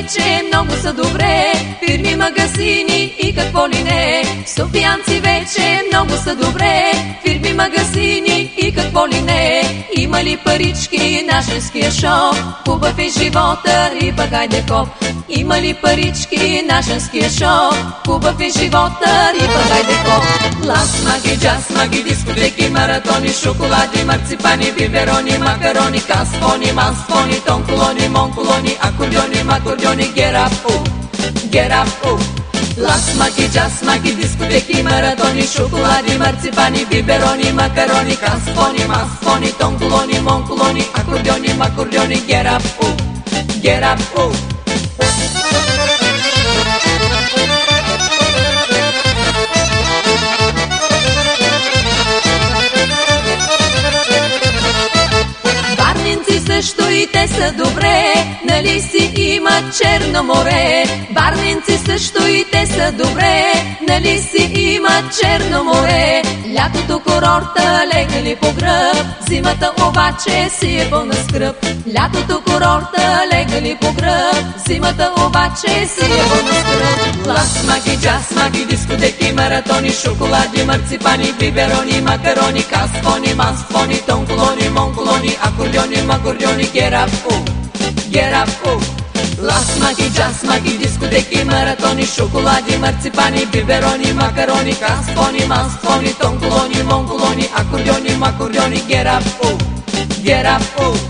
вече много са добре, фирми, магазини и какво ли не. Софиянци вече много са добре, фирми, магазини и какво ли не. Има ли парички на женския шоп? Хубав е живота, риба, хайде хоп. Има ли парички на женския шоп? Хубав е живота, риба, хайде хоп. Лас, маги, джаз, маги, дискотеки, маратони, шоколади, марципани, биберони, макарони, касфони, масфони, тонколони, монколони, акордеони, макордеони, get up, get up, Лас, маги, джаз, маги, дискотеки, маратони, шоколади, марципани, биберони, макарони, касфони, масфони, тонколони, монколони, акордеони, макордеони, get up, get up, също и те са добре, нали си имат Черно море. Варненци също и те са добре, нали си имат Черно море. Лятото курорта легнали по гръб, зимата обаче си е пълна скръб. Лятото курорта легнали по гръб, зимата обаче си е пълна скръб. Лас, маги, джаз, маги, дискотеки, маратони, шоколади, марципани, биберони, макарони, касфони, масфони, тонколони, монколони, акордеони, макордеони, get up, get up, Лас, маги, джаз, маги, дискотеки, маратони, шоколади, марципани, биберони, макарони, касфони, масфони, тонколони, монколони, акордеони, макордеони, get up, get up,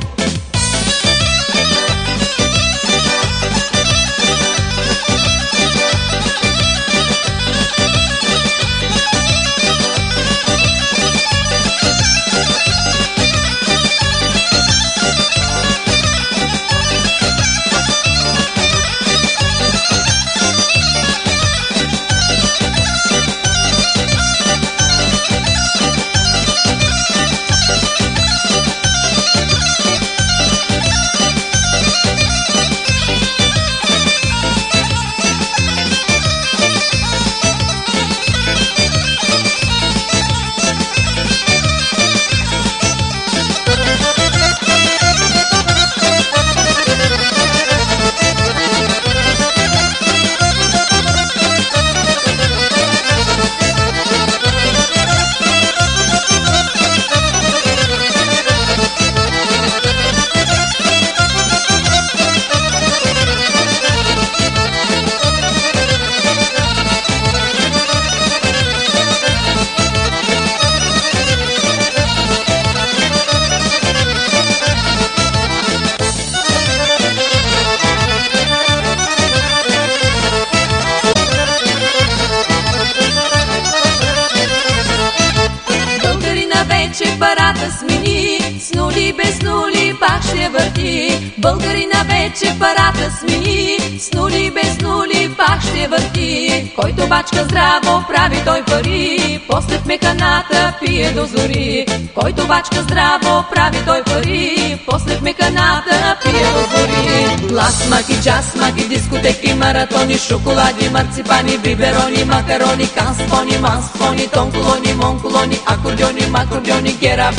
вече парата смени, с нули, без нули пак ще върти. Българина вече парата смени, с нули, без нули пак ще върти. Който бачка здраво, прави той пари, после в механата пие до зори. Който бачка здраво, прави той пари, после в механата пие до зори. Лас, маги, джаз, маги, дискотеки, маратони, шоколади, марципани, биберони, макарони, касфони, масфони, тонколони, монколони, акордеони, макордеони, get up,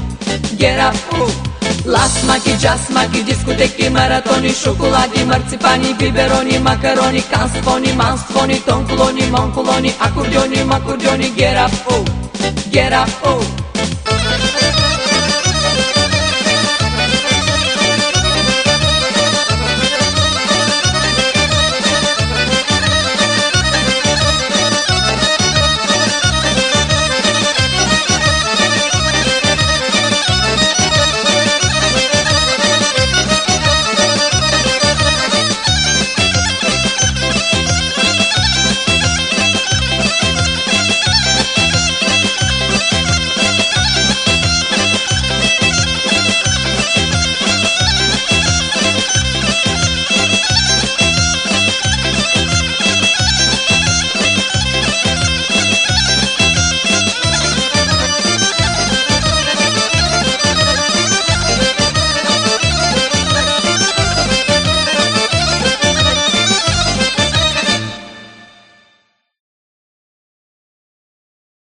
get up, Лас, маги, джаз, маги, дискотеки, маратони, шоколади, марципани, биберони, макарони, касфони, масфони, тонколони, монколони, акордеони, макордеони, get up, get up,